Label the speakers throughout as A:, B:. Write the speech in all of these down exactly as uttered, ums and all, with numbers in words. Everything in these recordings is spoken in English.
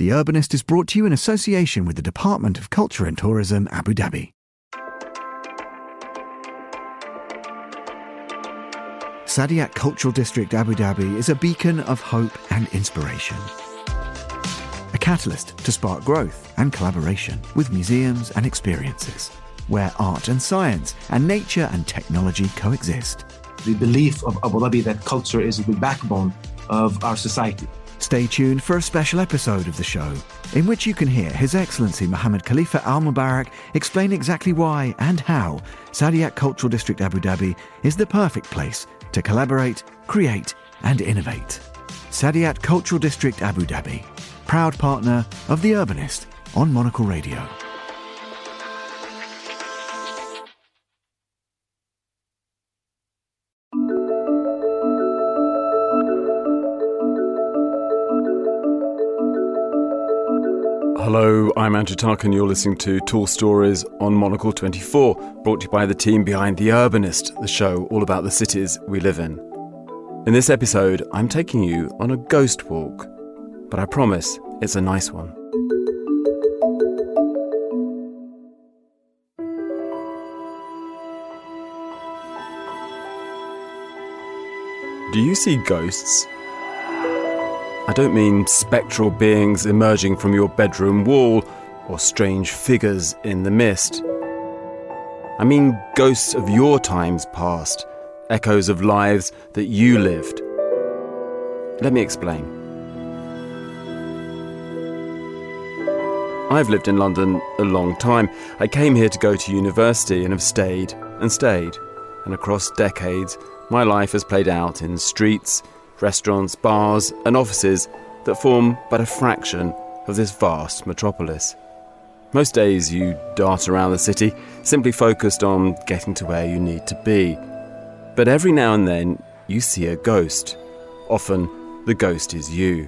A: The Urbanist is brought to you in association with the Department of Culture and Tourism, Abu Dhabi. Saadiyat Cultural District Abu Dhabi is a beacon of hope and inspiration. A catalyst to spark growth and collaboration with museums and experiences, where art and science and nature and technology coexist.
B: The belief of Abu Dhabi that culture is the backbone of our society.
A: Stay tuned for a special episode of the show, in which you can hear His Excellency Mohammed Khalifa Al Mubarak explain exactly why and how Saadiyat Cultural District Abu Dhabi is the perfect place to collaborate, create and innovate. Saadiyat Cultural District Abu Dhabi, proud partner of The Urbanist on Monocle Radio.
C: Hello, I'm Andrew Tuck and you're listening to Tall Stories on Monocle twenty-four, brought to you by the team behind The Urbanist, the show all about the cities we live in. In this episode, I'm taking you on a ghost walk, but I promise it's a nice one. Do you see ghosts? I don't mean spectral beings emerging from your bedroom wall or strange figures in the mist. I mean ghosts of your times past, echoes of lives that you lived. Let me explain. I've lived in London a long time. I came here to go to university and have stayed and stayed. And across decades, my life has played out in streets, restaurants, bars and offices that form but a fraction of this vast metropolis. Most days you dart around the city, simply focused on getting to where you need to be. But every now and then you see a ghost. Often the ghost is you.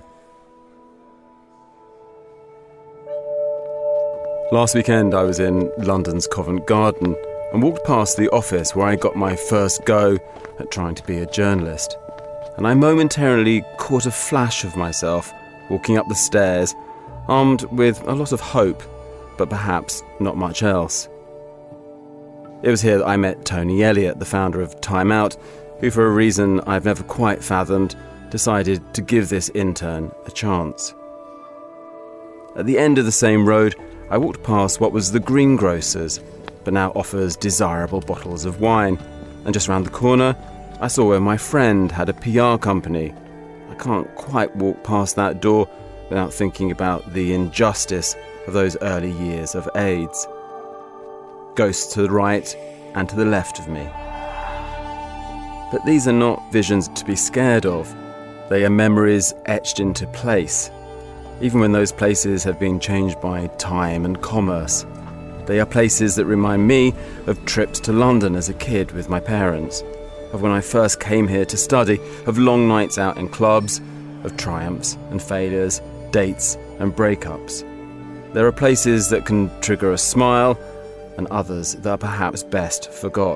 C: Last weekend I was in London's Covent Garden and walked past the office where I got my first go at trying to be a journalist. And I momentarily caught a flash of myself walking up the stairs, armed with a lot of hope, but perhaps not much else. It was here that I met Tony Elliott, the founder of Time Out, who for a reason I've never quite fathomed, decided to give this intern a chance. At the end of the same road, I walked past what was the Greengrocers, but now offers desirable bottles of wine, and just round the corner, I saw where my friend had a P R company. I can't quite walk past that door without thinking about the injustice of those early years of AIDS. Ghosts to the right and to the left of me. But these are not visions to be scared of. They are memories etched into place, even when those places have been changed by time and commerce. They are places that remind me of trips to London as a kid with my parents, of when I first came here to study, of long nights out in clubs, of triumphs and failures, dates and breakups. There are places that can trigger a smile and others that are perhaps best forgot.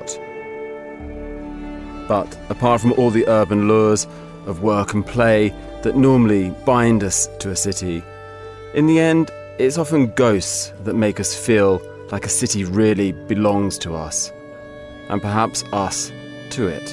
C: But apart from all the urban lures of work and play that normally bind us to a city, in the end, it's often ghosts that make us feel like a city really belongs to us, and perhaps us to it.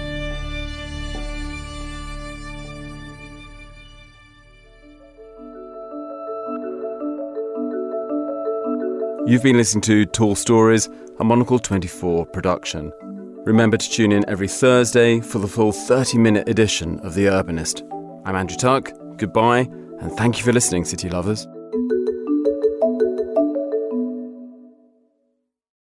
C: You've been listening to Tall Stories, a Monocle twenty-four production. Remember to tune in every Thursday for the full thirty-minute edition of The Urbanist. I'm Andrew Tuck, goodbye, and thank you for listening, city lovers.